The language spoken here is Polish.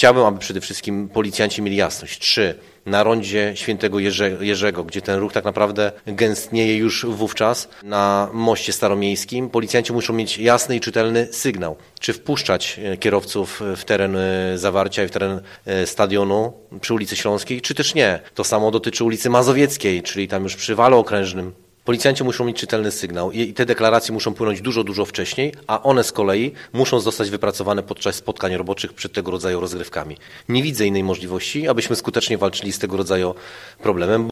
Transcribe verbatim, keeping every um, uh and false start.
Chciałbym, aby przede wszystkim policjanci mieli jasność. Trzy. Na rondzie Świętego Jerze, Jerzego, gdzie ten ruch tak naprawdę gęstnieje już wówczas, na moście staromiejskim, policjanci muszą mieć jasny i czytelny sygnał, czy wpuszczać kierowców w teren zawarcia i w teren stadionu przy ulicy Śląskiej, czy też nie. To samo dotyczy ulicy Mazowieckiej, czyli tam już przy Wale Okrężnym. Policjanci muszą mieć czytelny sygnał i te deklaracje muszą płynąć dużo, dużo wcześniej, a one z kolei muszą zostać wypracowane podczas spotkań roboczych przed tego rodzaju rozgrywkami. Nie widzę innej możliwości, abyśmy skutecznie walczyli z tego rodzaju problemem.